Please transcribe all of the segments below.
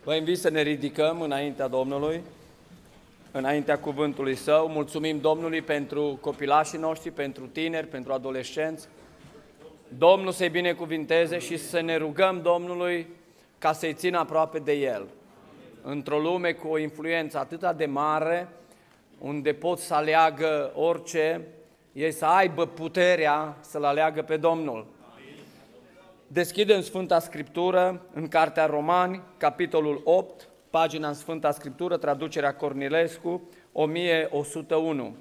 Vă invit să ne ridicăm înaintea Domnului, înaintea cuvântului Său. Mulțumim Domnului pentru copilașii noștri, pentru tineri, pentru adolescenți. Domnul să-i binecuvinteze și să ne rugăm Domnului ca să-i țină aproape de El. Într-o lume cu o influență atât de mare, unde pot să aleagă orice, ei să aibă puterea să-L aleagă pe Domnul. Deschidem Sfânta Scriptură în Cartea Romani, capitolul 8, pagina în Sfânta Scriptură, traducerea Cornilescu, 1101.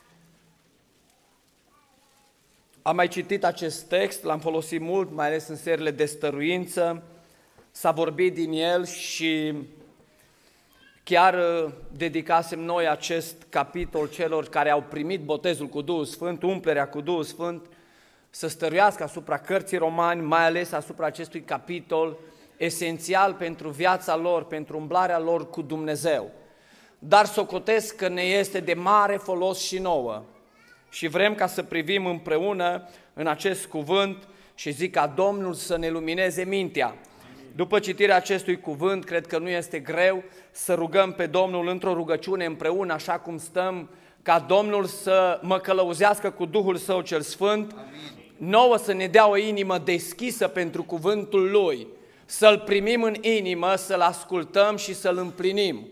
Am mai citit acest text, l-am folosit mult, mai ales în seriile de stăruință, s-a vorbit din el și chiar dedicasem noi acest capitol celor care au primit botezul cu Duhul Sfânt, umplerea cu Duhul Sfânt, să stăruiască asupra cărții Romani, mai ales asupra acestui capitol, esențial pentru viața lor, pentru umblarea lor cu Dumnezeu. Dar socotesc că ne este de mare folos și nouă și vrem ca să privim împreună în acest cuvânt și zic ca Domnul să ne lumineze mintea. După citirea acestui cuvânt, cred că nu este greu să rugăm pe Domnul într-o rugăciune împreună, așa cum stăm, ca Domnul să mă călăuzească cu Duhul Său cel Sfânt, nouă să ne dea o inimă deschisă pentru cuvântul Lui, să-L primim în inimă, să-L ascultăm și să-L împlinim.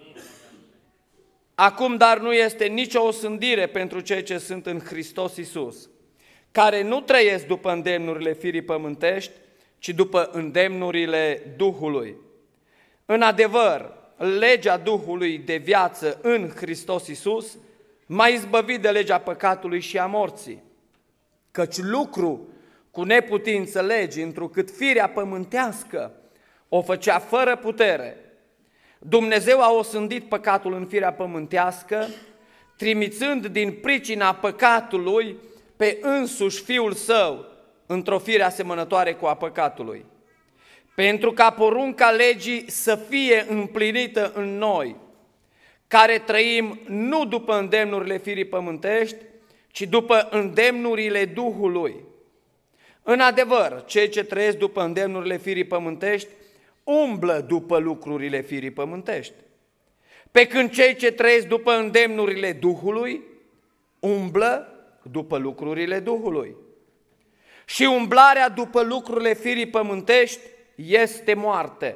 Acum, dar nu este nicio osândire pentru cei ce sunt în Hristos Iisus, care nu trăiesc după îndemnurile firii pământești, ci după îndemnurile Duhului. În adevăr, legea Duhului de viață în Hristos Iisus m-a izbăvit de legea păcatului și a morții, căci lucru cu neputință legii, întrucât firea pământească o făcea fără putere. Dumnezeu a osândit păcatul în firea pământească, trimițând din pricina păcatului pe însuși Fiul Său într-o fire asemănătoare cu a păcatului, pentru ca porunca legii să fie împlinită în noi, care trăim nu după îndemnurile firii pământești, ci după îndemnurile Duhului. În adevăr, cei ce trăiesc după îndemnurile firii pământești umblă după lucrurile firii pământești, pe când cei ce trăiesc după îndemnurile Duhului umblă după lucrurile Duhului. Și umblarea după lucrurile firii pământești este moarte,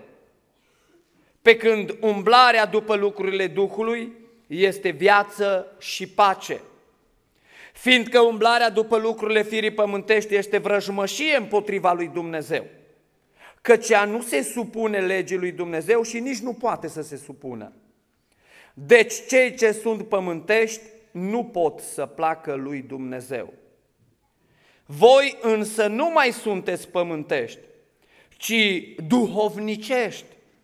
pe când umblarea după lucrurile Duhului este viață și pace. Fiindcă umblarea după lucrurile firii pământești este vrăjmășie împotriva lui Dumnezeu, căci ea nu se supune legii lui Dumnezeu și nici nu poate să se supună. Deci cei ce sunt pământești nu pot să placă lui Dumnezeu. Voi însă nu mai sunteți pământești, ci duhovnicești,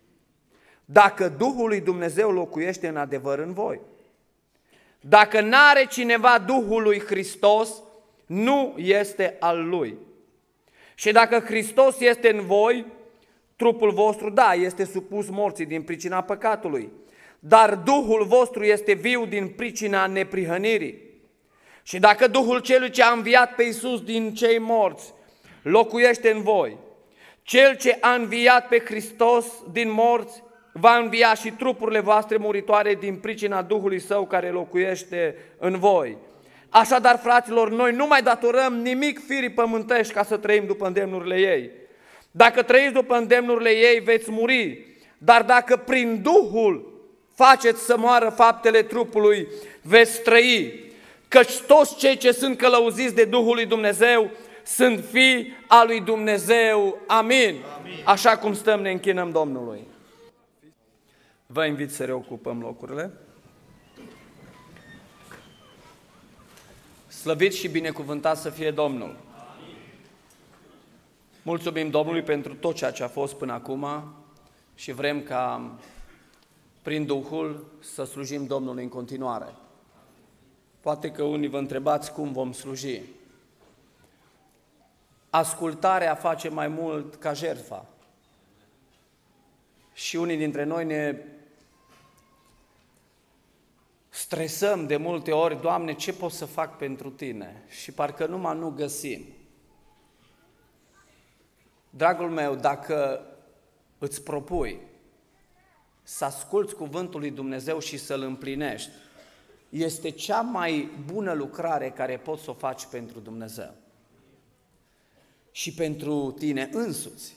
dacă Duhul lui Dumnezeu locuiește în adevăr în voi. Dacă n-are cineva Duhul lui Hristos, nu este al lui. Și dacă Hristos este în voi, trupul vostru, da, este supus morții din pricina păcatului, dar Duhul vostru este viu din pricina neprihănirii. Și dacă Duhul celui ce a înviat pe Iisus din cei morți locuiește în voi, cel ce a înviat pe Hristos din morți va învia și trupurile voastre muritoare din pricina Duhului Său care locuiește în voi. Așadar, fraților, noi nu mai datorăm nimic firii pământești ca să trăim după îndemnurile ei. Dacă trăiți după îndemnurile ei, veți muri, dar dacă prin Duhul faceți să moară faptele trupului, veți trăi. Căci toți cei ce sunt călăuziți de Duhul lui Dumnezeu sunt fii al lui Dumnezeu. Amin. Așa cum stăm, ne închinăm Domnului. Vă invit să reocupăm locurile. Slăvit și binecuvântat să fie Domnul. Mulțumim Domnului pentru tot ceea ce a fost până acum și vrem ca prin Duhul să slujim Domnului în continuare. Poate că unii vă întrebați cum vom sluji. Ascultarea face mai mult ca jertfa. Și unii dintre noi ne stresăm de multe ori, Doamne, ce pot să fac pentru Tine? Și parcă numai nu găsim. Dragul meu, dacă îți propui să asculți cuvântul lui Dumnezeu și să-l împlinești, este cea mai bună lucrare care poți să o faci pentru Dumnezeu și pentru tine însuți.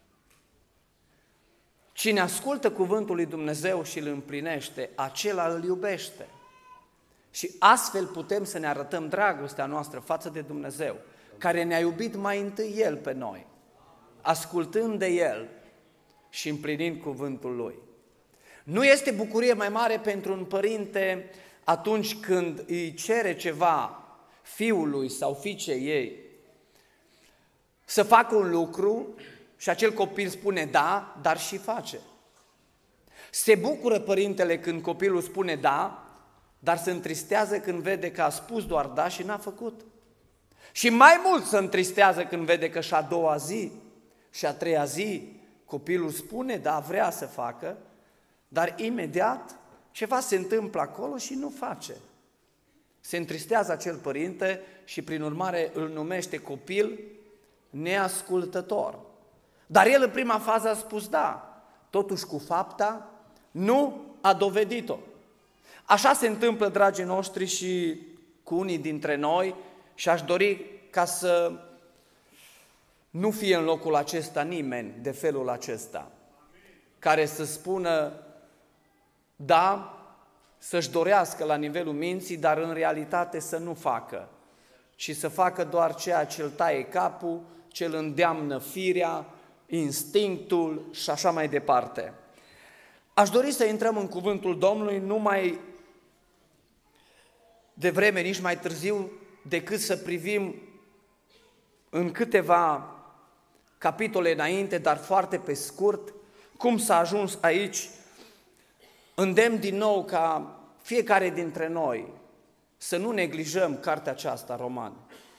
Cine ascultă cuvântul lui Dumnezeu și îl împlinește, acela îl iubește. Și astfel putem să ne arătăm dragostea noastră față de Dumnezeu, care ne-a iubit mai întâi El pe noi, ascultând de El și împlinind cuvântul Lui. Nu este bucurie mai mare pentru un părinte atunci când îi cere ceva fiului sau fiicei ei să facă un lucru și acel copil spune da, dar și face. Se bucură părintele când copilul spune da, dar se întristează când vede că a spus doar da și n-a făcut. Și mai mult se întristează când vede că și a doua zi și a treia zi copilul spune da, vrea să facă, dar imediat ceva se întâmplă acolo și nu face. Se întristează acel părinte și prin urmare îl numește copil neascultător. Dar el în prima fază a spus da, totuși cu fapta nu a dovedit-o. Așa se întâmplă, dragii noștri, și cu unii dintre noi și aș dori ca să nu fie în locul acesta nimeni de felul acesta, care să spună da, să-și dorească la nivelul minții, dar în realitate să nu facă, ci să facă doar ceea ce îl taie capul, ce îl îndeamnă firea, instinctul și așa mai departe. Aș dori să intrăm în cuvântul Domnului nu mai devreme, nici mai târziu, decât să privim în câteva capitole înainte, dar foarte pe scurt, cum s-a ajuns aici. Îndemn din nou ca fiecare dintre noi să nu neglijăm cartea aceasta, Romani,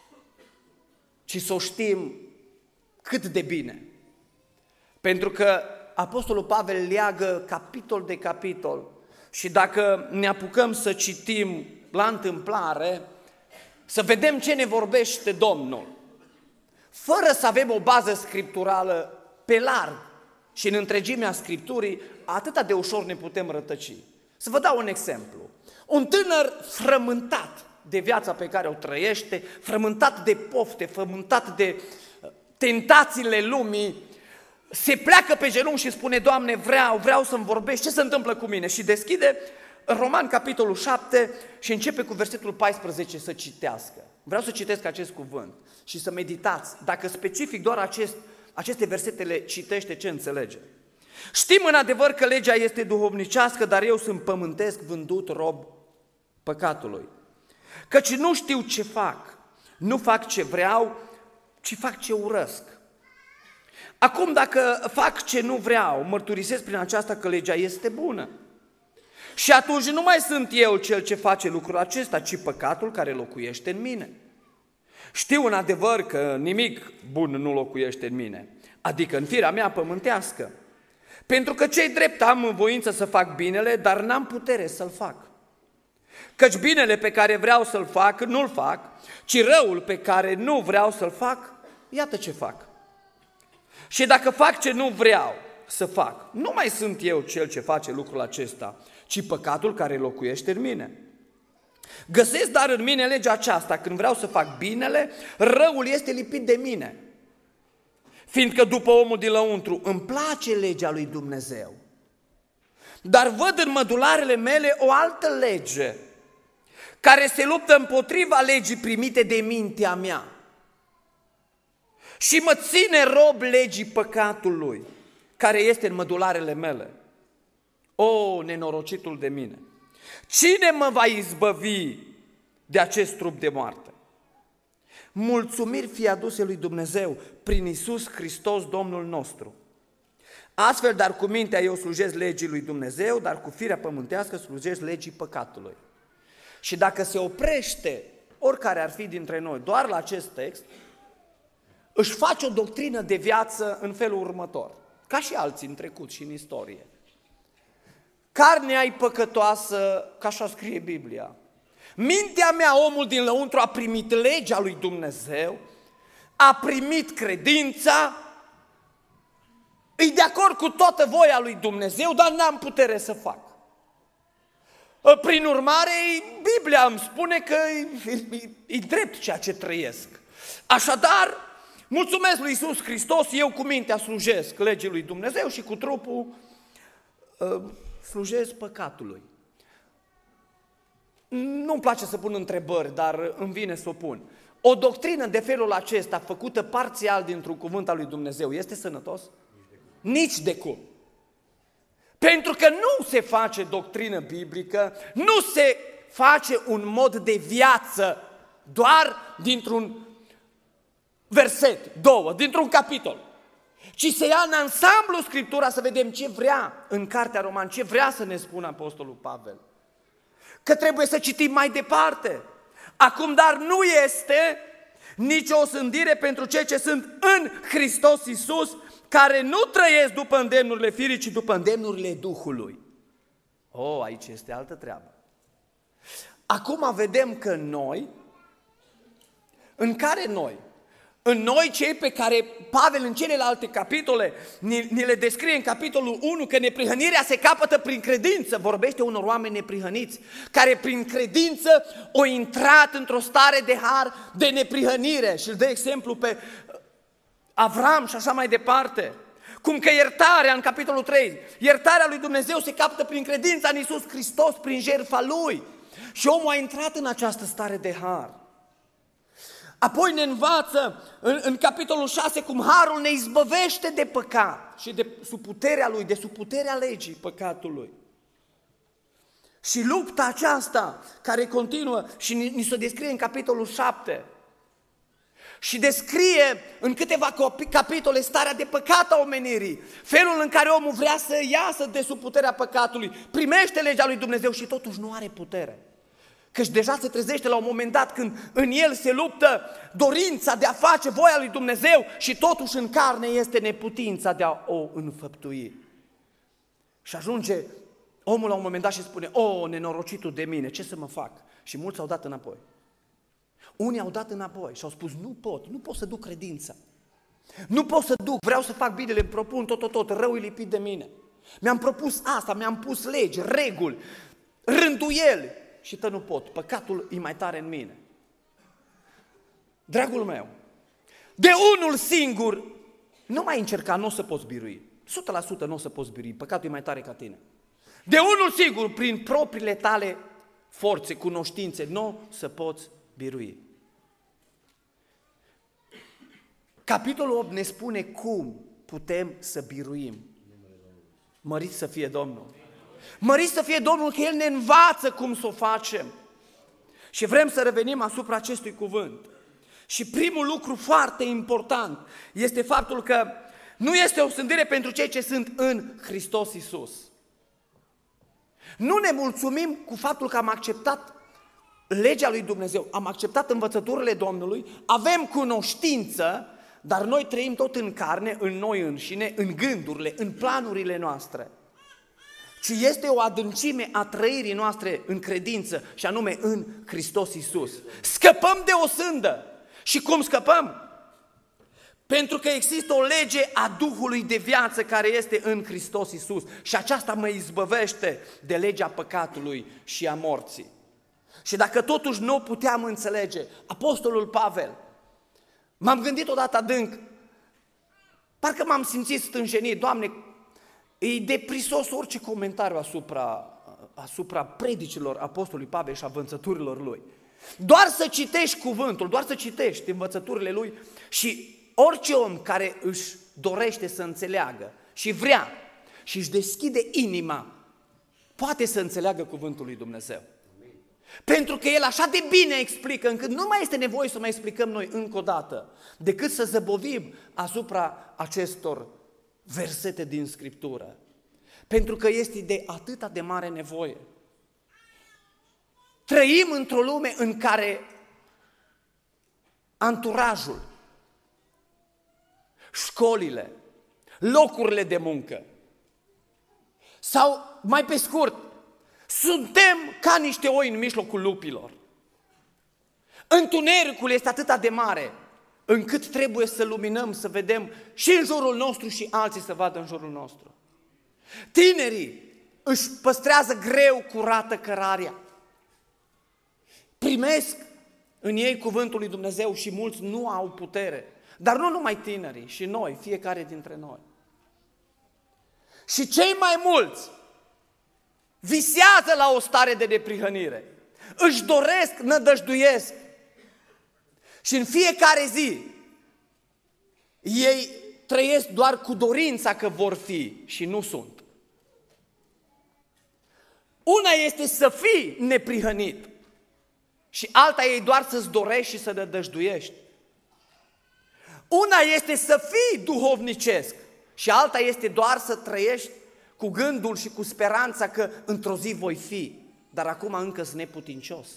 ci să o știm cât de bine. Pentru că Apostolul Pavel leagă capitol de capitol și dacă ne apucăm să citim la întâmplare, să vedem ce ne vorbește Domnul, fără să avem o bază scripturală pe larg și în întregimea Scripturii, atâta de ușor ne putem rătăci. Să vă dau un exemplu. Un tânăr frământat de viața pe care o trăiește, frământat de pofte, frământat de tentațiile lumii, se pleacă pe genunchi și spune: Doamne, vreau să-mi vorbești, ce se întâmplă cu mine? Și deschide Roman, capitolul 7 și începe cu versetul 14 să citească. Vreau să citesc acest cuvânt și să meditați, dacă specific doar aceste versete le citește, ce înțelege. Știm în adevăr că legea este duhovnicească, dar eu sunt pământesc, vândut rob păcatului. Căci nu știu ce fac, nu fac ce vreau, ci fac ce urăsc. Acum, dacă fac ce nu vreau, mărturisesc prin aceasta că legea este bună. Și atunci nu mai sunt eu cel ce face lucrul acesta, ci păcatul care locuiește în mine. Știu în adevăr că nimic bun nu locuiește în mine, adică în firea mea pământească. Pentru că ce-i drept am voință să fac binele, dar n-am putere să-l fac. Căci binele pe care vreau să-l fac, nu-l fac, ci răul pe care nu vreau să-l fac, iată ce fac. Și dacă fac ce nu vreau să fac, nu mai sunt eu cel ce face lucrul acesta, ci păcatul care locuiește în mine. Găsesc dar în mine legea aceasta: când vreau să fac binele, răul este lipit de mine. Fiindcă după omul din lăuntru îmi place legea lui Dumnezeu, dar văd în mădularele mele o altă lege, care se luptă împotriva legii primite de mintea mea și mă ține rob legii păcatului, care este în mădularele mele. O, nenorocitul de mine! Cine mă va izbăvi de acest trup de moarte? Mulțumiri fie aduse lui Dumnezeu prin Iisus Hristos, Domnul nostru. Astfel, dar cu mintea eu slujesc legii lui Dumnezeu, dar cu firea pământească slujesc legii păcatului. Și dacă se oprește oricare ar fi dintre noi doar la acest text, își face o doctrină de viață în felul următor, ca și alții în trecut și în istorie. Carnea e păcătoasă, ca așa scrie Biblia. Mintea mea, omul din lăuntru, a primit legea lui Dumnezeu, a primit credința, e de acord cu toată voia lui Dumnezeu, dar n-am putere să fac. Prin urmare, Biblia îmi spune că e drept ceea ce trăiesc. Așadar, mulțumesc lui Iisus Hristos, eu cu mintea slujesc legii lui Dumnezeu și cu trupul slujesc păcatului. Nu-mi place să pun întrebări, dar îmi vine să o pun. O doctrină de felul acesta, făcută parțial dintr-un cuvânt al lui Dumnezeu, este sănătos? Nici de cum. Pentru că nu se face doctrină biblică, nu se face un mod de viață doar dintr-un verset, două, dintr-un capitol, ci se ia în ansamblu Scriptura să vedem ce vrea în Cartea Roman, ce vrea să ne spună Apostolul Pavel. Că trebuie să citim mai departe. Acum, dar nu este nicio osândire pentru cei ce sunt în Hristos Iisus, care nu trăiesc după îndemnurile firii, ci după îndemnurile Duhului. Aici este altă treabă. Acum vedem că noi, în noi cei pe care Pavel în celelalte capitole ni le descrie în capitolul 1 că neprihănirea se capătă prin credință, vorbește unor oameni neprihăniți, care prin credință au intrat într-o stare de har, de neprihănire și îl dă exemplu pe Avram și așa mai departe. Cum că iertarea, în capitolul 3, iertarea lui Dumnezeu se capătă prin credința în Iisus Hristos, prin jertfa Lui. Și omul a intrat în această stare de har. Apoi ne învață în capitolul 6 cum harul ne izbăvește de păcat și de sub puterea lui, de sub puterea legii păcatului. Și lupta aceasta care continuă și ni se descrie în capitolul 7 și descrie în câteva capitole starea de păcat a omenirii, felul în care omul vrea să iasă de sub puterea păcatului, primește legea lui Dumnezeu și totuși nu are putere. Căci deja se trezește la un moment dat când în el se luptă dorința de a face voia lui Dumnezeu și totuși în carne este neputința de a o înfăptui. Și ajunge omul la un moment dat și spune, nenorocitul de mine, ce să mă fac? Și mulți au dat înapoi. Unii au dat înapoi și au spus, nu pot să duc credința. Nu pot să duc, vreau să fac binele, îmi propun tot, răul e lipit de mine. Mi-am propus asta, mi-am pus legi, reguli, rânduieli. Și nu pot, păcatul e mai tare în mine. Dragul meu, de unul singur nu mai încerca, nu o să poți birui. 100% nu o să poți birui, păcatul e mai tare ca tine. De unul singur, prin propriile tale forțe, cunoștințe, nu o să poți birui. Capitolul 8 ne spune cum putem să biruim. Mărit să fie Domnul! Mărit să fie Domnul că El ne învață cum să o facem. Și vrem să revenim asupra acestui cuvânt. Și primul lucru foarte important este faptul că nu este o osândire pentru cei ce sunt în Hristos Iisus. Nu ne mulțumim cu faptul că am acceptat legea lui Dumnezeu, am acceptat învățăturile Domnului, avem cunoștință, dar noi trăim tot în carne, în noi înșine, în gândurile, în planurile noastre. Ci este o adâncime a trăirii noastre în credință și anume în Hristos Iisus. Scăpăm de o sândă. Și cum scăpăm? Pentru că există o lege a Duhului de viață care este în Hristos Iisus și aceasta mă izbăvește de legea păcatului și a morții. Și dacă totuși nu puteam înțelege, Apostolul Pavel, m-am gândit odată adânc, parcă m-am simțit stânjenit, Doamne, e deprisos orice comentariu asupra predicilor Apostolului Pavel și a învățăturilor lui. Doar să citești cuvântul, doar să citești învățăturile lui și orice om care își dorește să înțeleagă și vrea și își deschide inima, poate să înțeleagă cuvântul lui Dumnezeu. Pentru că el așa de bine explică, încât nu mai este nevoie să mai explicăm noi încă o dată, decât să zăbovim asupra acestor versete din Scriptură. Pentru că este de atâta de mare nevoie. Trăim într-o lume în care anturajul, școlile, locurile de muncă, sau mai pe scurt, suntem ca niște oi în mijlocul lupilor. Întunericul este atât de mare încât trebuie să luminăm, să vedem și în jurul nostru și alții să vadă în jurul nostru. Tinerii își păstrează greu curată cărarea. Primesc în ei cuvântul lui Dumnezeu și mulți nu au putere. Dar nu numai tinerii, și noi, fiecare dintre noi. Și cei mai mulți visează la o stare de neprihănire. Își doresc, nădăjduiesc. Și în fiecare zi ei trăiesc doar cu dorința că vor fi și nu sunt. Una este să fii neprihănit și alta e doar să-ți dorești și să nădăjduiești. Una este să fii duhovnicesc și alta este doar să trăiești cu gândul și cu speranța că într-o zi voi fi, dar acum încă sunt neputincios.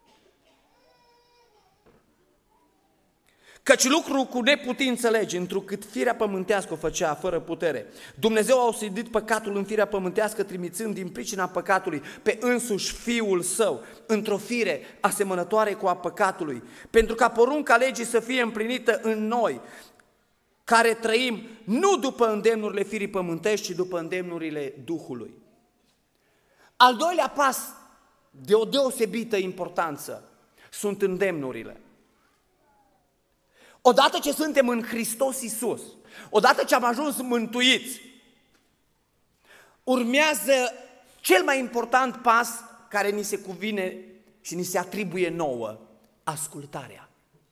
Căci lucru cu neputință legi, întrucât firea pământească o făcea fără putere. Dumnezeu a osândit păcatul în firea pământească, trimițând din pricina păcatului pe însuși Fiul Său, într-o fire asemănătoare cu a păcatului, pentru ca porunca legii să fie împlinită în noi, care trăim nu după îndemnurile firii pământești, ci după îndemnurile Duhului. Al doilea pas de o deosebită importanță sunt îndemnurile. Odată ce suntem în Hristos Iisus, odată ce am ajuns mântuiți, urmează cel mai important pas care ni se cuvine și ni se atribuie nouă, ascultarea.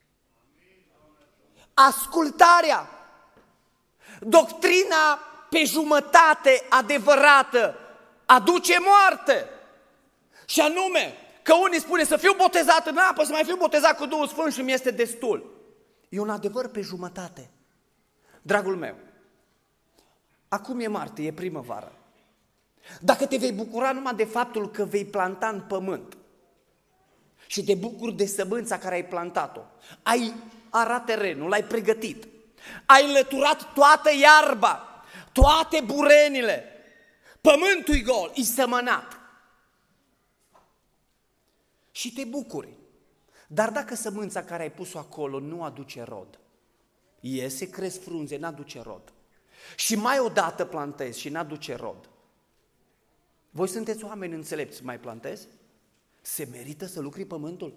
Ascultarea! Doctrina pe jumătate adevărată aduce moarte. Și anume, că unii spune să fiu botezat în apă, să mai fiu botezat cu Duhul Sfânt și mi este destul. E un adevăr pe jumătate. Dragul meu, acum e martie, e primăvară. Dacă te vei bucura numai de faptul că vei planta în pământ și te bucuri de sămânța care ai plantat-o, ai arat terenul, l-ai pregătit, ai înlăturat toată iarba, toate burenile, pământul-i gol, e sămănat și te bucuri. Dar dacă sămânța care ai pus-o acolo nu aduce rod, iese, cresc frunze, n-aduce rod, și mai odată plantezi și n-aduce rod, voi sunteți oameni înțelepți, mai plantezi? Se merită să lucri pământul?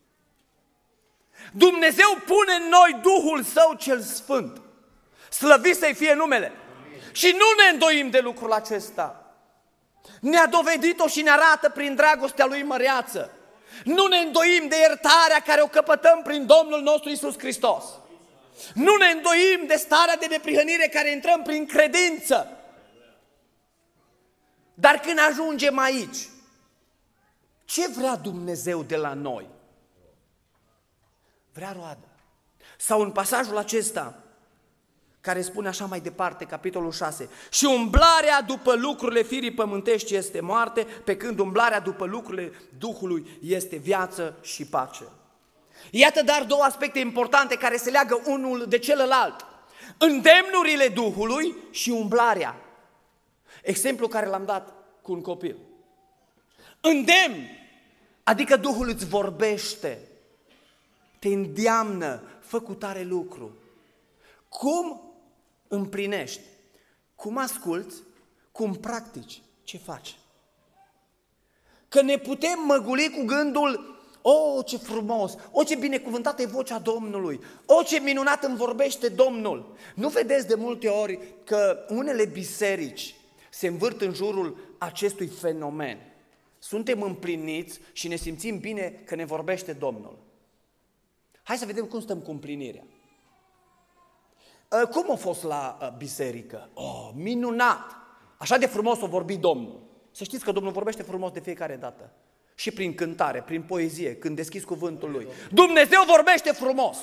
Dumnezeu pune în noi Duhul Său cel Sfânt, slăvit să-i fie numele. Și nu ne îndoim de lucrul acesta. Ne-a dovedit-o și ne arată prin dragostea Lui măreață. Nu ne îndoim de iertarea care o căpătăm prin Domnul nostru Iisus Hristos. Nu ne îndoim de starea de neprihănire care intrăm prin credință. Dar când ajungem aici, ce vrea Dumnezeu de la noi? Vrea roadă. Sau în pasajul acesta, care spune așa mai departe, capitolul 6, și umblarea după lucrurile firii pământești este moarte, pe când umblarea după lucrurile Duhului este viață și pace. Iată dar două aspecte importante care se leagă unul de celălalt. Îndemnurile Duhului și umblarea. Exemplu care l-am dat cu un copil. Îndemn, adică Duhul îți vorbește, te îndeamnă, fă cu tare lucru. Cum împlinești? Cum asculți? Cum practici? Ce faci? Că ne putem măguli cu gândul, o, ce frumos, o, ce binecuvântată e vocea Domnului, o, ce minunat îmi vorbește Domnul. Nu vedeți de multe ori că unele biserici se învârt în jurul acestui fenomen. Suntem împliniți și ne simțim bine că ne vorbește Domnul. Hai să vedem cum stăm cu împlinirea. Cum a fost la biserică? Oh, minunat! Așa de frumos a vorbit Domnul. Să știți că Domnul vorbește frumos de fiecare dată. Și prin cântare, prin poezie, când deschizi cuvântul Lui. Dumnezeu vorbește frumos!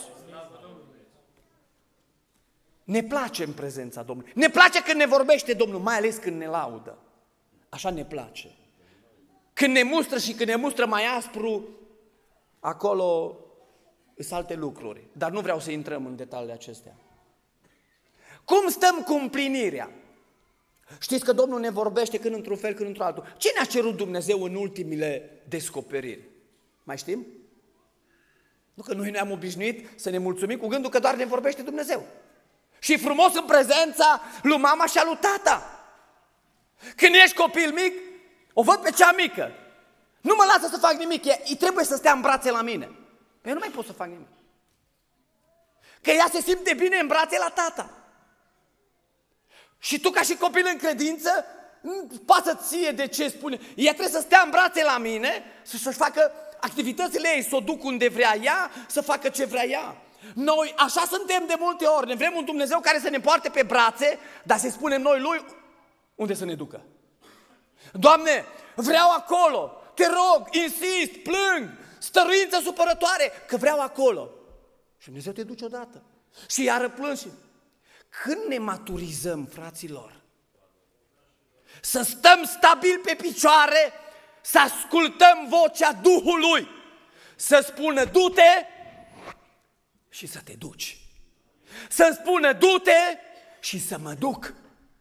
Ne place în prezența Domnului. Ne place când ne vorbește Domnul, mai ales când ne laudă. Așa ne place. Când ne mustră și când ne mustră mai aspru, acolo sunt alte lucruri. Dar nu vreau să intrăm în detaliile acestea. Cum stăm cu împlinirea? Știți că Domnul ne vorbește când într-un fel, când într-altul. Ce ne-a cerut Dumnezeu în ultimile descoperiri? Mai știm? Nu că noi ne-am obișnuit să ne mulțumim cu gândul că doar ne vorbește Dumnezeu. Și frumos în prezența lui mama și a lui tata. Când ești copil mic, o văd pe cea mică. Nu mă lasă să fac nimic, îi trebuie să stea în brațe la mine. Eu nu mai pot să fac nimic. Că ea se simte bine în brațe la tata. Și tu ca și copil în credință, nu pasă ție de ce spune. Ea trebuie să stea în brațe la mine, să-și facă activitățile ei, să o duc unde vrea ea, să facă ce vrea ea. Noi așa suntem de multe ori, ne vrem un Dumnezeu care să ne poarte pe brațe, dar să spunem noi lui unde să ne ducă. Doamne, vreau acolo, te rog, insist, plâng, stăruință supărătoare, că vreau acolo. Și Dumnezeu te duce odată. Și iară plângi. Când ne maturizăm, fraților, să stăm stabil pe picioare, să ascultăm vocea Duhului, să spună du-te și să te duci. Să spună du-te și să mă duc.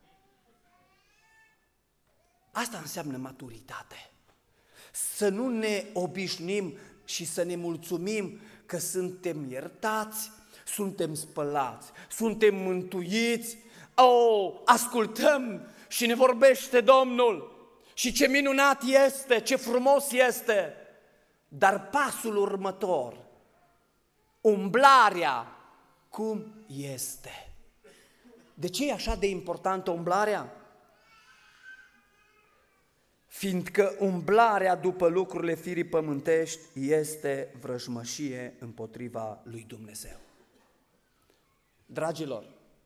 Asta înseamnă maturitate. Să nu ne obișnim și să ne mulțumim că suntem iertați, suntem spălați, suntem mântuiți, ascultăm și ne vorbește Domnul și ce minunat este, ce frumos este. Dar pasul următor, umblarea, cum este? De ce e așa de importantă umblarea? Fiindcă umblarea după lucrurile firii pământești este vrăjmășie împotriva lui Dumnezeu. Dragilor,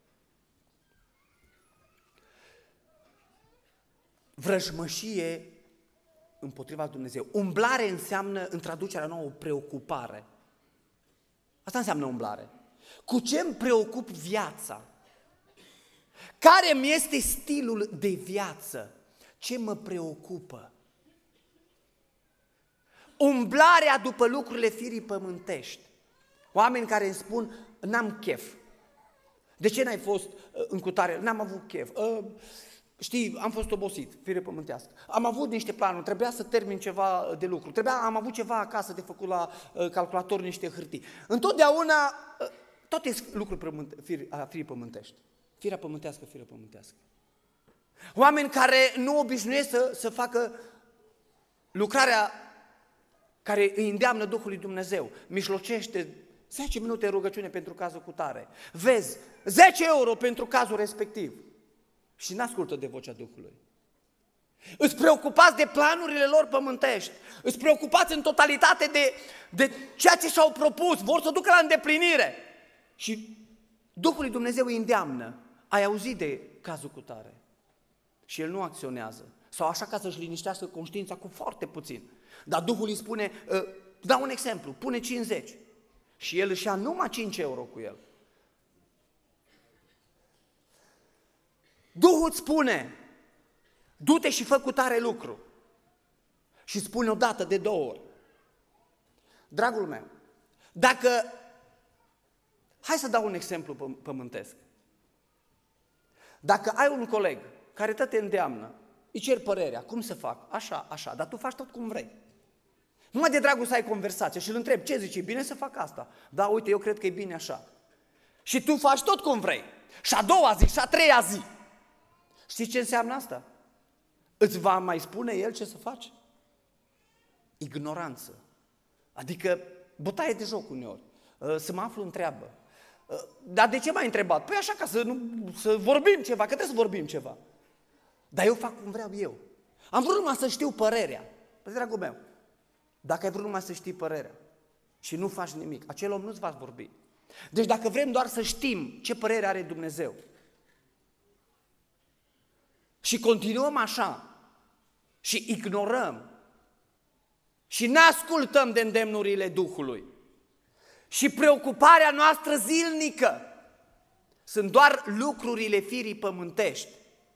vrăjmășie împotriva lui Dumnezeu. Umblare înseamnă, în traducerea nouă, o preocupare. Asta înseamnă umblare. Cu ce îmi preocup viața? Care mi este stilul de viață? Ce mă preocupă? Umblarea după lucrurile firii pământești. Oameni care îmi spun, n-am chef. De ce n-ai fost în cutare? N-am avut chef. Știi, am fost obosit, fire pământească. Am avut niște planuri, trebuia să termin ceva de lucru. Am avut ceva acasă de făcut la calculator, niște hârtii. Întotdeauna, toate lucruri firii pământești. Firea pământească, firea pământească. Oameni care nu obișnuiesc să facă lucrarea care îi îndeamnă Duhul lui Dumnezeu. Mijlocește 10 minute rugăciune pentru cazul cutare. Vezi, 10 euro pentru cazul respectiv. Și n-ascultă de vocea Duhului. Îți preocupați de planurile lor pământești. Îți preocupați în totalitate de ceea ce și-au propus. Vor să ducă la îndeplinire. Și Duhul lui Dumnezeu îi îndeamnă. Ai auzit de cazul cutare. Și el nu acționează. Sau așa ca să-și liniștească conștiința cu foarte puțin. Dar Duhul îi spune, dau un exemplu, pune 50. Și el își ia numai 5 euro cu el. Duhul îți spune, du-te și fă cu tare lucru. Și spune o dată, de 2 ori. Dragul meu, hai să dau un exemplu pământesc. Dacă ai un coleg care te îndeamnă, îi cer părerea, cum să fac? Așa, așa, dar tu faci tot cum vrei. Numai de dragul să ai conversație și îl întrebi, ce zici, e bine să fac asta? Da, uite, eu cred că e bine așa. Și tu faci tot cum vrei. Și a doua zi, și a treia zi. Știi ce înseamnă asta? Îți va mai spune el ce să faci? Ignoranță. Adică bătaie de joc uneori. Să mă aflu în treabă. Dar de ce m-ai întrebat? Păi așa, ca să vorbim ceva, că trebuie să vorbim ceva. Dar eu fac cum vreau eu. Am vrut numai să știu părerea. Păi, dragul meu, dacă ai vrut numai să știi părerea și nu faci nimic, acel om nu-ți va vorbi. Deci dacă vrem doar să știm ce părere are Dumnezeu și continuăm așa și ignorăm și n-ascultăm de îndemnurile Duhului și preocuparea noastră zilnică sunt doar lucrurile firii pământești,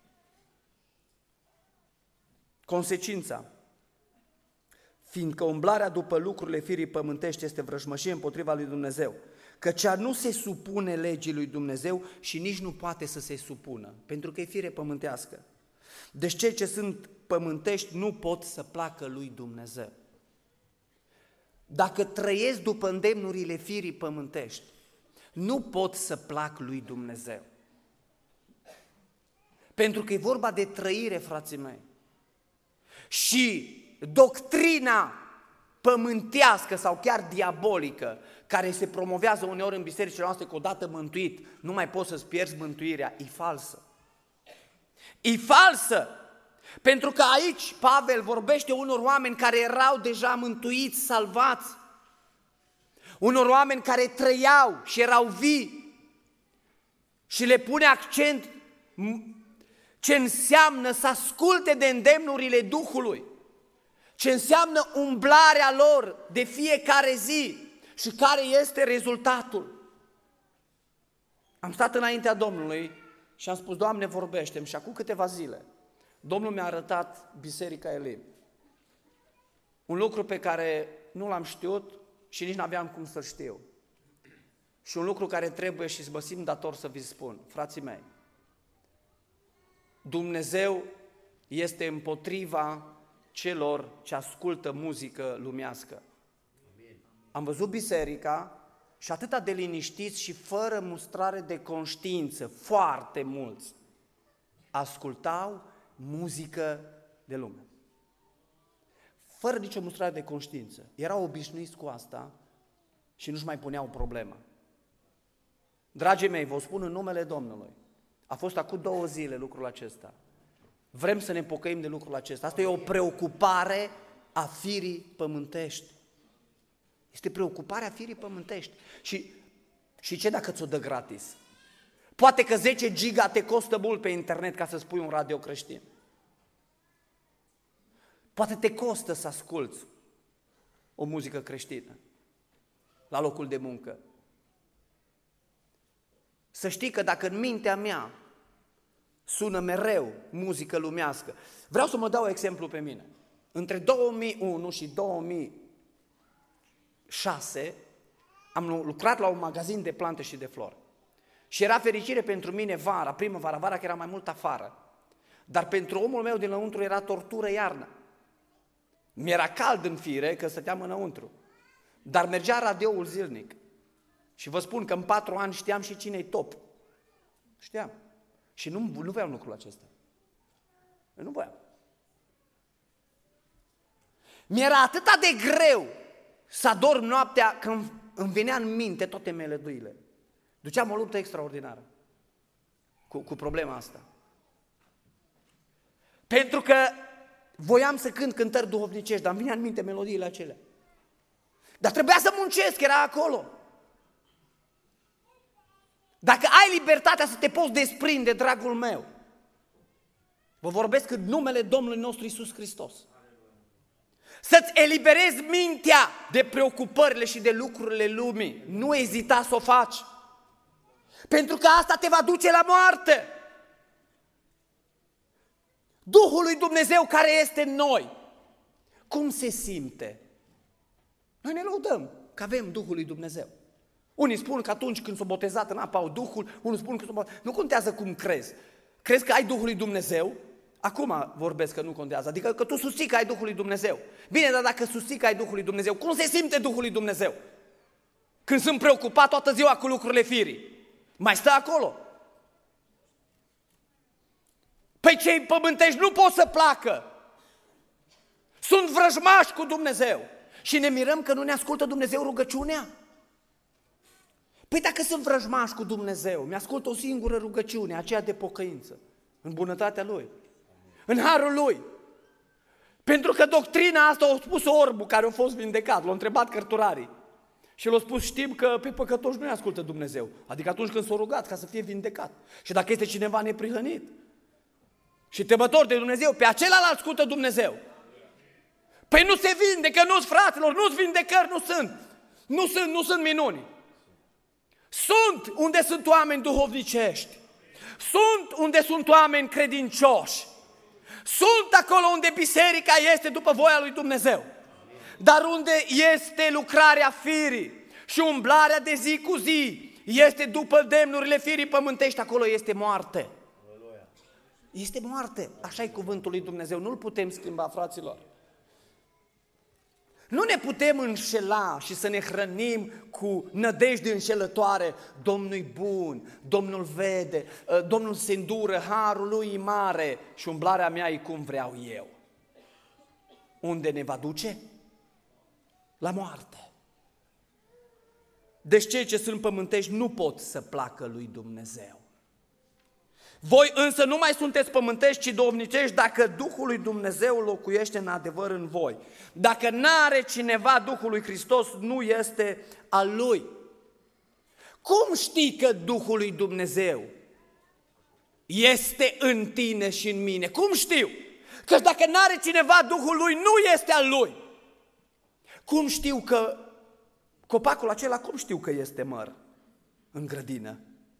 consecința, fiindcă umblarea după lucrurile firii pământești este vrăjmășie împotriva lui Dumnezeu, căci ea nu se supune legii lui Dumnezeu și nici nu poate să se supună, pentru că e fire pământească. Deci cei ce sunt pământești nu pot să placă lui Dumnezeu. dacă trăiesc după îndemnurile firii pământești, nu pot să plac lui Dumnezeu. Pentru că e vorba de trăire, frații mei. Și doctrina pământească sau chiar diabolică, care se promovează uneori în bisericile noastre că odată mântuit, nu mai poți să-ți pierzi mântuirea, e falsă. E falsă! Pentru că aici Pavel vorbește unor oameni care erau deja mântuiți, salvați, unor oameni care trăiau și erau vii și le pune accent ce înseamnă să asculte de îndemnurile Duhului, ce înseamnă umblarea lor de fiecare zi și care este rezultatul. Am stat înaintea Domnului și am spus, Doamne, vorbește-mi. Și acum câteva zile Domnul mi-a arătat Biserica Elim. Un lucru pe care nu l-am știut și nici n-aveam cum să știu. Și un lucru care trebuie și mă simt dator să vi spun, frații mei. Dumnezeu este împotriva celor ce ascultă muzică lumească. Am văzut biserica și atâta de liniștiți și fără mustrare de conștiință, foarte mulți ascultau muzică de lume. Fără nicio mustrare de conștiință. Erau obișnuiți cu asta și nu-și mai puneau problema. Dragii mei, vă spun în numele Domnului, a fost acum 2 zile lucrul acesta. Vrem să ne pocăim de lucrul acesta. Asta e o preocupare a firii pământești. Este preocuparea firii pământești. Și ce dacă ți-o dă gratis? Poate că 10 giga te costă mult pe internet ca să-ți pui un radio creștin. Poate te costă să asculți o muzică creștină la locul de muncă. Să știi că dacă în mintea mea sună mereu muzică lumească, vreau să mă dau exemplu pe mine. Între 2001 și 2006 am lucrat la un magazin de plante și de flori. Și era fericire pentru mine vara, primăvara, vara că era mai mult afară. Dar pentru omul meu dinăuntru era tortură iarna. Mi-era cald în fire că stăteam înăuntru. Dar mergea radioul zilnic. Și vă spun că în 4 ani știam și cine-i top. Știam. Și nu voiam lucrul acesta. Eu nu voiam. Mi-era atât de greu să adorm noaptea când îmi venea în minte toate melodiile. Duceam o luptă extraordinară cu problema asta. Pentru că voiam să cânt cântări duhovnicești, dar îmi vinea în minte melodiile acelea. Dar trebuia să muncesc, era acolo. Dacă ai libertatea să te poți desprinde, dragul meu, vă vorbesc în numele Domnului nostru Iisus Hristos, să-ți eliberezi mintea de preocupările și de lucrurile lumii. Nu ezita să o faci. Pentru că asta te va duce la moarte. Duhul lui Dumnezeu care este în noi, cum se simte? Noi ne lăudăm că avem Duhul lui Dumnezeu. Unii spun că atunci când s-au botezat în apă au Duhul, unii spun că nu contează cum crezi. Crezi că ai Duhul lui Dumnezeu? Acum vorbesc că nu contează, adică că tu susții că ai Duhul lui Dumnezeu. Bine, dar dacă susții că ai Duhul lui Dumnezeu, cum se simte Duhul lui Dumnezeu? Când sunt preocupat toată ziua cu lucrurile firii, mai stă acolo. Păi cei pământești nu pot să placă. Sunt vrăjmași cu Dumnezeu. Și ne mirăm că nu ne ascultă Dumnezeu rugăciunea. Păi dacă sunt vrăjmași cu Dumnezeu, mi-ascultă o singură rugăciune, aceea de pocăință, în bunătatea Lui, în harul Lui. Pentru că doctrina asta a spus orbul care a fost vindecat, l-a întrebat cărturarii. Și l-a spus, știm că pe păcătoși nu-i ascultă Dumnezeu. Adică atunci când s-a rugat ca să fie vindecat. Și dacă este cineva neprihănit și temător de Dumnezeu, pe acela ascultă Dumnezeu. Păi nu se vindecă, nu-s fraților, nu-s vindecări, nu sunt minuni. Sunt unde sunt oameni duhovnicești. Sunt unde sunt oameni credincioși. Sunt acolo unde biserica este după voia lui Dumnezeu. Dar unde este lucrarea firii și umblarea de zi cu zi este după demnurile firii pământești, acolo este moarte. Este moarte. Așa e cuvântul lui Dumnezeu. Nu-l putem schimba, fraților. Nu ne putem înșela și să ne hrănim cu nădejde înșelătoare. Domnul-i bun, Domnul vede, Domnul se îndură, harul lui e mare și umblarea mea e cum vreau eu. Unde ne va duce? La moarte. Deci cei ce sunt pământești nu pot să placă lui Dumnezeu. Voi însă nu mai sunteți pământești, ci duhovnicești dacă Duhul lui Dumnezeu locuiește în adevăr în voi. Dacă n-are cineva Duhul lui Hristos, nu este al lui. Cum știi că Duhul lui Dumnezeu este în tine și în mine? Cum știu? Că dacă n-are cineva Duhul lui, nu este al lui. Cum știu că copacul acela, cum știu că este măr în grădină?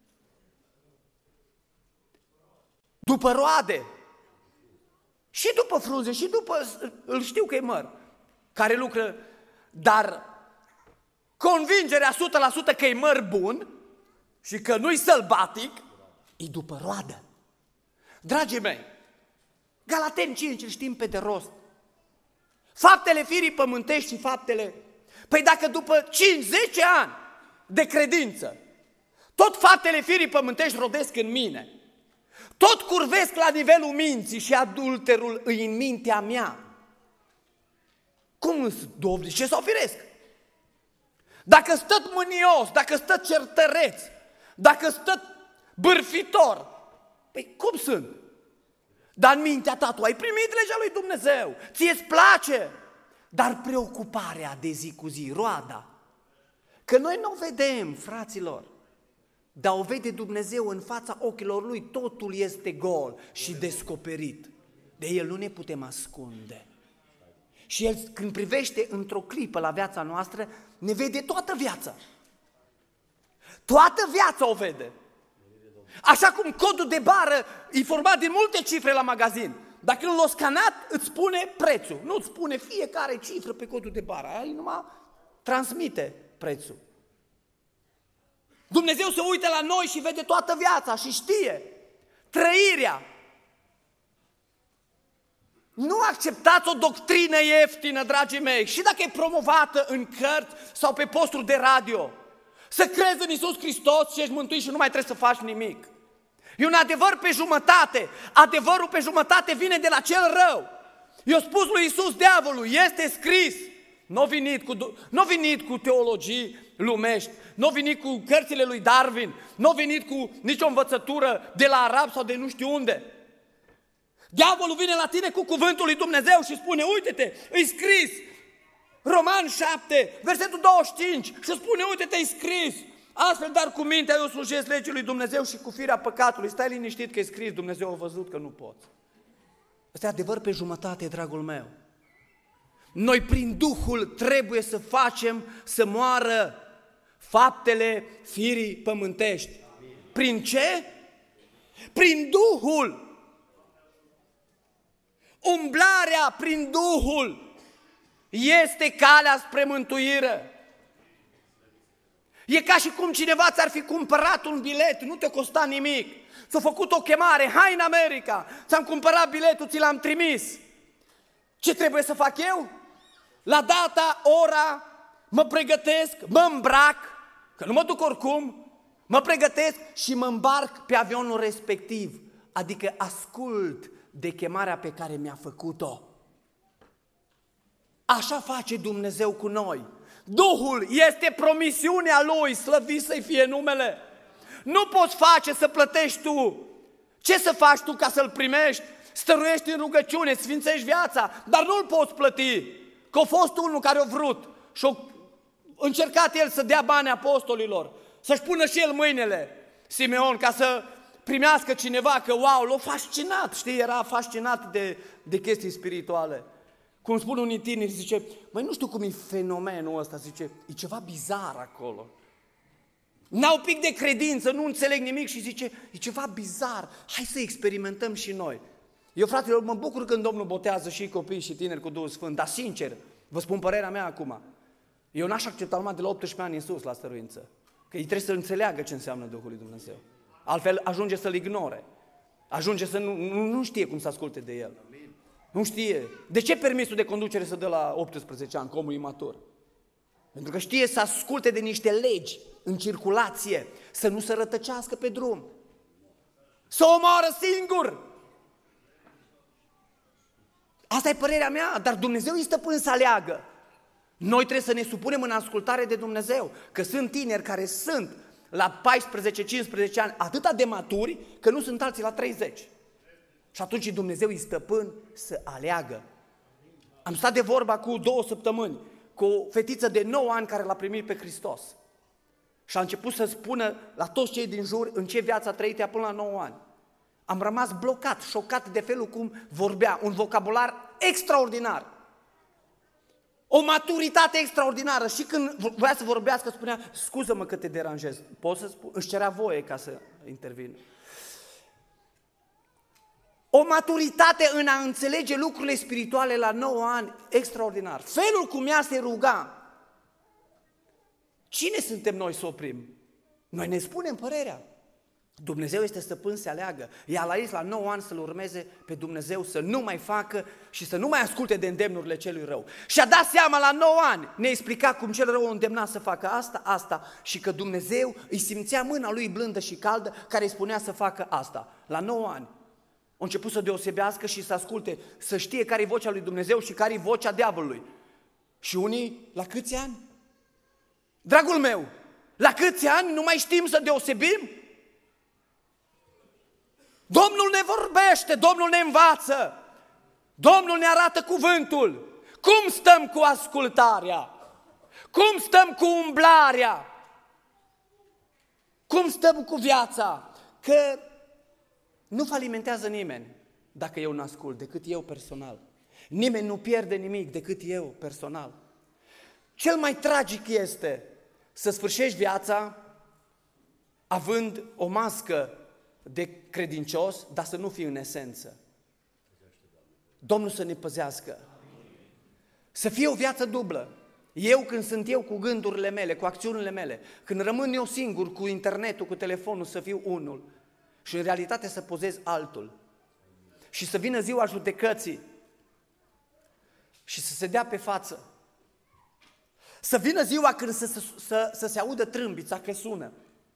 După roade, și după frunze, și după, îl știu că e măr, care lucră, dar convingerea 100% că e măr bun și că nu-i sălbatic, e după roadă. Dragii mei, Galateni 5 îl știm pe de rost. Faptele firii pământești și faptele... Păi dacă după 5-10 ani de credință, tot faptele firii pământești rodesc în mine, tot curvesc la nivelul minții și adulterul îi în mintea mea, cum îți duhovnice sau firesc? Dacă stă mânios, dacă stă certăreț, dacă stă bârfitor, păi cum sunt? Dar în mintea ta tu ai primit legea lui Dumnezeu, ție-ți place, dar preocuparea de zi cu zi, roada, că noi nu o vedem, fraților, dar o vede Dumnezeu în fața ochilor Lui, totul este gol și descoperit. De El nu ne putem ascunde. Și El, când privește într-o clipă la viața noastră, ne vede toată viața. Toată viața o vede. Așa cum codul de bară e format din multe cifre la magazin. Dacă nu l-a scanat, îți spune prețul. Nu îți spune fiecare cifră pe codul de bară. Aia numai transmite prețul. Dumnezeu se uită la noi și vede toată viața și știe trăirea. Nu acceptați o doctrină ieftină, dragii mei, și dacă e promovată în cărți sau pe posturi de radio. Să crezi în Iisus Hristos și ești mântuit și nu mai trebuie să faci nimic. E un adevăr pe jumătate. Adevărul pe jumătate vine de la cel rău. I-a spus lui Iisus diavolul, este scris. Nu a venit cu teologii lumești, nu a venit cu cărțile lui Darwin, nu a venit cu nicio învățătură de la arab sau de nu știu unde. Diavolul vine la tine cu cuvântul lui Dumnezeu și spune, uite-te, îi scris, Roman 7, versetul 25, și spune, uite-te, îi scris, astfel dar cu mintea eu slujesc legii lui Dumnezeu și cu firea păcatului. Stai liniștit că e scris, Dumnezeu a văzut că nu poți. Ăsta e adevăr pe jumătate, dragul meu. Noi prin Duhul trebuie să facem să moară faptele firii pământești. Prin ce? Prin Duhul. Umblarea prin Duhul este calea spre mântuire. E ca și cum cineva ți-ar fi cumpărat un bilet, nu te costa nimic. S-a făcut o chemare, hai în America, ți-am cumpărat biletul, ți l-am trimis. Ce trebuie să fac eu? La data, ora, mă pregătesc, mă îmbrac, că nu mă duc oricum, mă pregătesc și mă îmbarc pe avionul respectiv. Adică ascult de chemarea pe care mi-a făcut-o. Așa face Dumnezeu cu noi. Duhul este promisiunea Lui, slăvit să-i fie numele. Nu poți face să plătești tu. Ce să faci tu ca să-L primești? Stăruiești în rugăciune, sfințești viața, dar nu-L poți plăti. Că a fost unul care a vrut și a încercat el să dea bani apostolilor, să-și pună și el mâinile, Simeon, ca să primească cineva, că wow, l-a fascinat, știi, era fascinat de chestii spirituale. Cum spun unii tineri, zice, măi, nu știu cum e fenomenul ăsta, zice, e ceva bizar acolo. N-au pic de credință, nu înțeleg nimic și zice, e ceva bizar, hai să experimentăm și noi. Eu, fraților, mă bucur când Domnul botează și copii și tineri cu Duhul Sfânt, dar sincer, vă spun părerea mea acum, eu n-aș accepta numai de la 18 ani în sus la stăruință, că ei trebuie să înțeleagă ce înseamnă Duhul lui Dumnezeu. Altfel ajunge să-L ignore, ajunge să nu știe cum să asculte de El. Nu știe. De ce permisul de conducere se dă la 18 ani, omul imatur? Pentru că știe să asculte de niște legi în circulație, să nu se rătăcească pe drum, să omoară singur. Asta e părerea mea, dar Dumnezeu e stăpân să aleagă. Noi trebuie să ne supunem în ascultare de Dumnezeu, că sunt tineri care sunt la 14-15 ani atât de maturi, că nu sunt alții la 30. Și atunci Dumnezeu e stăpân să aleagă. Am stat de vorba cu 2 săptămâni cu o fetiță de 9 ani care l-a primit pe Hristos. Și a început să spună la toți cei din jur în ce viață a trăit ea până la 9 ani. Am rămas blocat, șocat de felul cum vorbea, un vocabular extraordinar. O maturitate extraordinară și când voia să vorbească spunea, scuză-mă că te deranjez, pot să spun? Își cerea voie ca să intervin. O maturitate în a înțelege lucrurile spirituale la 9 ani, extraordinar. Felul cum ea se ruga. Cine suntem noi să oprim? Noi ne spunem părerea. Dumnezeu este stăpân să aleagă. Ea l-a zis la 9 ani să-L urmeze pe Dumnezeu, să nu mai facă și să nu mai asculte de îndemnurile celui rău. Și a dat seama la 9 ani, ne explica cum cel rău o îndemna să facă asta și că Dumnezeu îi simțea mâna lui blândă și caldă care îi spunea să facă asta. La 9 ani. A început să deosebească și să asculte, să știe care e vocea lui Dumnezeu și care e vocea diavolului. Și unii, la câți ani? Dragul meu, la câți ani nu mai știm să deosebim? Domnul ne vorbește, Domnul ne învață, Domnul ne arată cuvântul. Cum stăm cu ascultarea? Cum stăm cu umblarea? Cum stăm cu viața? Că nu falimentează nimeni dacă eu nu ascult, decât eu personal. Nimeni nu pierde nimic decât eu personal. Cel mai tragic este să sfârșești viața având o mască de credincios, dar să nu fii în esență. Domnul să ne păzească. Să fie o viață dublă. Eu când sunt eu cu gândurile mele, cu acțiunile mele, când rămân eu singur cu internetul, cu telefonul, să fiu unul și în realitate să pozez altul. Și să vină ziua judecății și să se dea pe față. Să vină ziua când să se audă trâmbița că sună.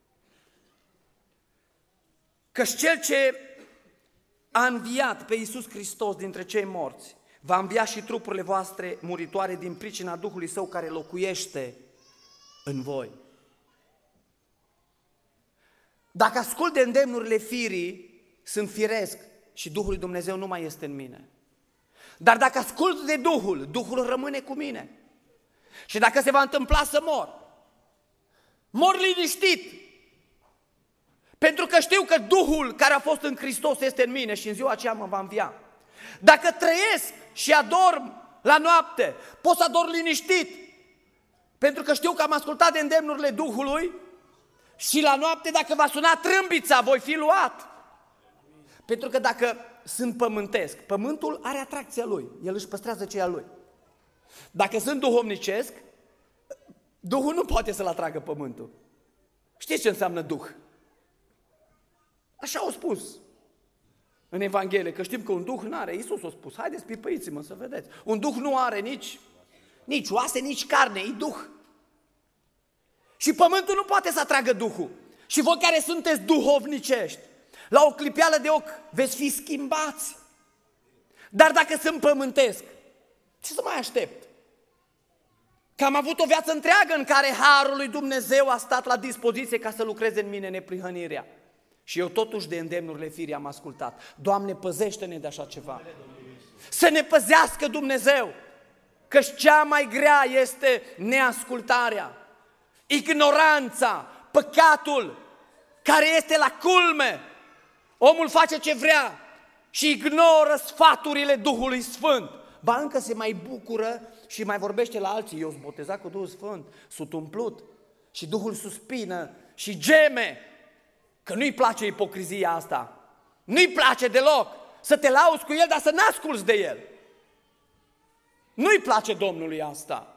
Căci Cel ce a înviat pe Iisus Hristos dintre cei morți va învia și trupurile voastre muritoare din pricina Duhului Său care locuiește în voi. Dacă ascult de îndemnurile firii, sunt firesc și Duhul lui Dumnezeu nu mai este în mine. Dar dacă ascult de Duhul, Duhul rămâne cu mine. Și dacă se va întâmpla să mor liniștit, pentru că știu că Duhul care a fost în Hristos este în mine și în ziua aceea mă va învia. Dacă trăiesc și adorm la noapte, pot să adorm liniștit, pentru că știu că am ascultat de îndemnurile Duhului și la noapte, dacă va suna trâmbița, voi fi luat. Pentru că dacă sunt pământesc, pământul are atracția lui, el își păstrează ce e al lui. Dacă sunt duhovnicesc, Duhul nu poate să-l atragă pământul. Știți ce înseamnă Duh? Așa au spus în Evanghelie, că știm că un Duh nu are. Iisus a spus, haideți pipăiți-mă să vedeți. Un Duh nu are nici oase, nici carne, e Duh. Și pământul nu poate să atragă Duhul. Și voi care sunteți duhovnicești, la o clipeală de ochi veți fi schimbați. Dar dacă sunt pământesc, ce să mai aștept? Că am avut o viață întreagă în care Harul lui Dumnezeu a stat la dispoziție ca să lucreze în mine neprihănirea. Și eu totuși de îndemnurile firii am ascultat. Doamne, păzește-ne de așa ceva. Să ne păzească Dumnezeu, căci cea mai grea este neascultarea, ignoranța, păcatul care este la culme. Omul face ce vrea și ignoră sfaturile Duhului Sfânt. Ba încă se mai bucură și mai vorbește la alții. Eu sunt botezat cu Duhul Sfânt, sunt umplut și Duhul suspină și geme. Că nu-i place ipocrizia asta. Nu-i place deloc să te lauzi cu el, dar să n-asculți de el. Nu-i place Domnului asta.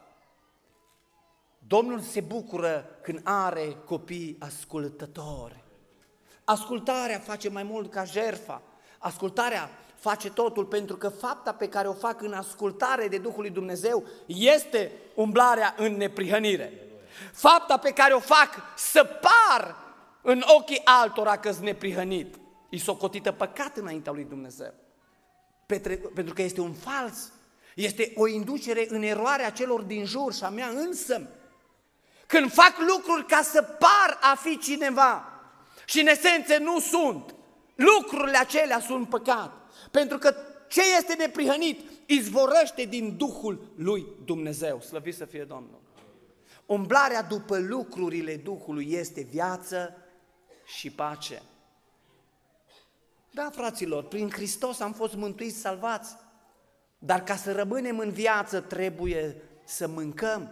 Domnul se bucură când are copii ascultători. Ascultarea face mai mult ca jertfa. Ascultarea face totul, pentru că fapta pe care o fac în ascultare de Duhul lui Dumnezeu este umblarea în neprihănire. Fapta pe care o fac să par în ochii altora că-s neprihănit, e socotită păcat înaintea lui Dumnezeu. Pentru că este un fals, este o inducere în eroare a celor din jur și a mea însă. Când fac lucruri ca să par a fi cineva și în esență nu sunt, lucrurile acelea sunt păcat. Pentru că ce este neprihănit izvorăște din Duhul lui Dumnezeu. Slăvit să fie Domnul! Umblarea după lucrurile Duhului este viață și pace. Da, fraților, prin Hristos am fost mântuiți, salvați, dar ca să rămânem în viață trebuie să mâncăm.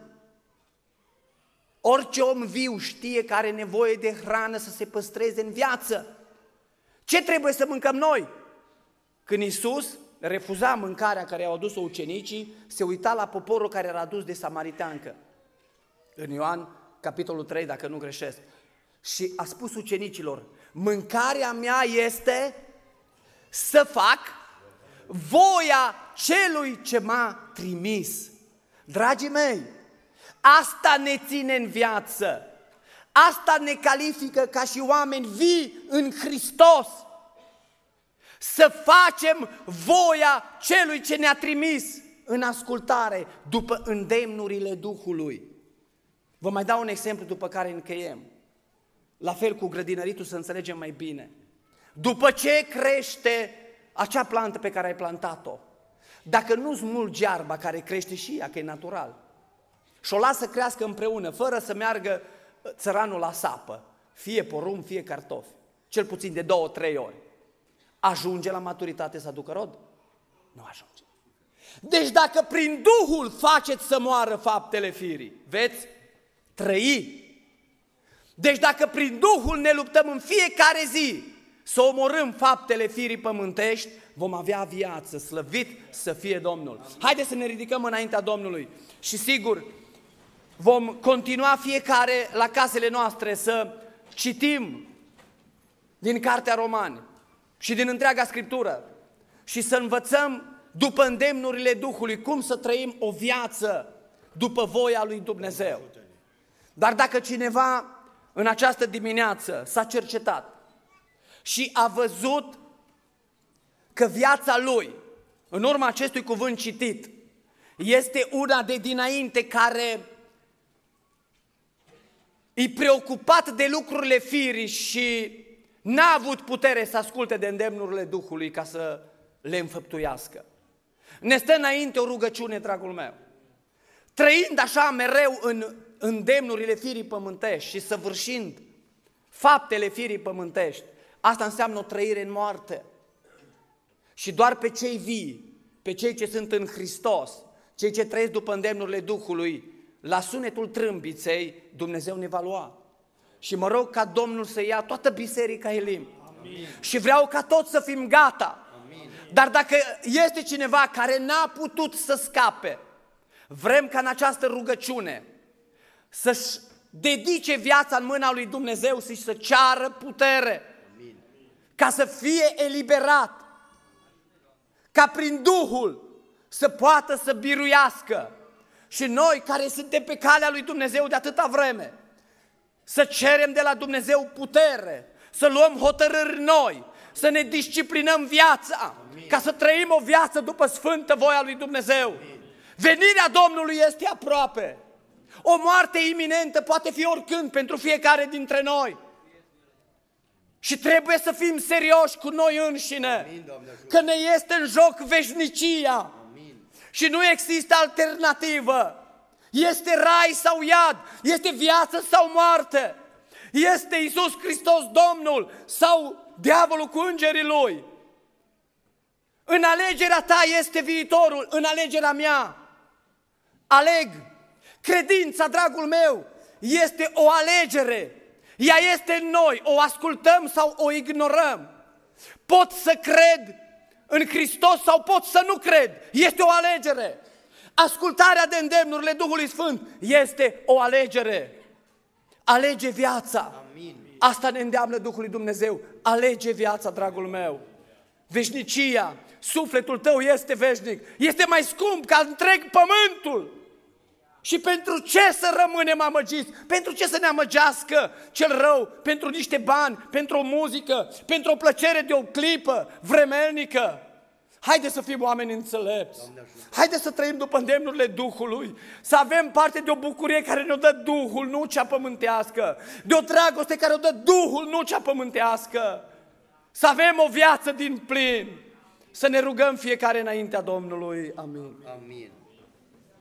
Orice om viu știe că are nevoie de hrană să se păstreze în viață. Ce trebuie să mâncăm noi? Când Iisus refuza mâncarea care i-au adus-o ucenicii, se uita la poporul care era adus de samariteancă. În Ioan, capitolul 3, dacă nu greșesc. Și a spus ucenicilor, mâncarea mea este să fac voia celui ce m-a trimis. Dragii mei, asta ne ține în viață. Asta ne califică ca și oameni vii în Hristos. Să facem voia celui ce ne-a trimis în ascultare după îndemnurile Duhului. Vă mai dau un exemplu după care încheiem. La fel cu grădinăritul, să înțelegem mai bine. După ce crește acea plantă pe care ai plantat-o, dacă nu smulgi iarba care crește și ea, că e natural, și o lasă să crească împreună, fără să meargă țăranul la sapă, fie porumb, fie cartofi, cel puțin de 2-3 ori, ajunge la maturitate să aducă rod? Nu ajunge. Deci dacă prin Duhul faceți să moară faptele firii, veți trăi. Deci dacă prin Duhul ne luptăm în fiecare zi să omorâm faptele firii pământești, vom avea viață, slăvit să fie Domnul. Haideți să ne ridicăm înaintea Domnului și sigur vom continua fiecare la casele noastre să citim din Cartea Romani și din întreaga Scriptură și să învățăm după îndemnurile Duhului cum să trăim o viață după voia lui Dumnezeu. Dar dacă cineva în această dimineață s-a cercetat și a văzut că viața lui, în urma acestui cuvânt citit, este una de dinainte care e preocupat de lucrurile firii și n-a avut putere să asculte de îndemnurile Duhului ca să le înfăptuiască. Ne stă înainte o rugăciune, dragul meu. Trăind așa mereu în îndemnurile firii pământești și săvârșind faptele firii pământești, asta înseamnă o trăire în moarte. Și doar pe cei vii, pe cei ce sunt în Hristos, cei ce trăiesc după îndemnurile Duhului, la sunetul trâmbiței, Dumnezeu ne va lua. Și mă rog ca Domnul să ia toată biserica Elim. Amin. Și vreau ca toți să fim gata. Amin. Dar dacă este cineva care n-a putut să scape, vrem ca în această rugăciune să-și dedice viața în mâna lui Dumnezeu și să ceară putere. Amin. Ca să fie eliberat, ca prin Duhul să poată să biruiască. Și noi care suntem pe calea lui Dumnezeu de atâta vreme, să cerem de la Dumnezeu putere, să luăm hotărâri noi, să ne disciplinăm viața, Amin. Ca să trăim o viață după sfântă voia lui Dumnezeu. Amin. Venirea Domnului este aproape. O moarte iminentă poate fi oricând pentru fiecare dintre noi. Și trebuie să fim serioși cu noi înșine, Amin, că ne este în joc veșnicia. Amin. Și nu există alternativă. Este rai sau iad, este viață sau moarte, este Iisus Hristos Domnul sau diavolul cu îngerii lui. În alegerea ta este viitorul, în alegerea mea. Aleg. Credința, dragul meu, este o alegere. Ea este în noi, o ascultăm sau o ignorăm. Pot să cred în Hristos sau pot să nu cred. Este o alegere. Ascultarea de îndemnurile Duhului Sfânt este o alegere. Alege viața. Amin. Asta ne îndeamnă Duhul lui Dumnezeu. Alege viața, dragul meu. Veșnicia, sufletul tău este veșnic. Este mai scump ca întreg pământul. Și pentru ce să rămânem amăgiți? Pentru ce să ne amăgească cel rău? Pentru niște bani, pentru o muzică, pentru o plăcere de o clipă vremelnică? Haideți să fim oameni înțelepți. Haideți să trăim după îndemnurile Duhului. Să avem parte de o bucurie care ne-o dă Duhul, nu cea pământească. De o dragoste care o dă Duhul, nu cea pământească. Să avem o viață din plin. Să ne rugăm fiecare înaintea Domnului. Amin. Amin.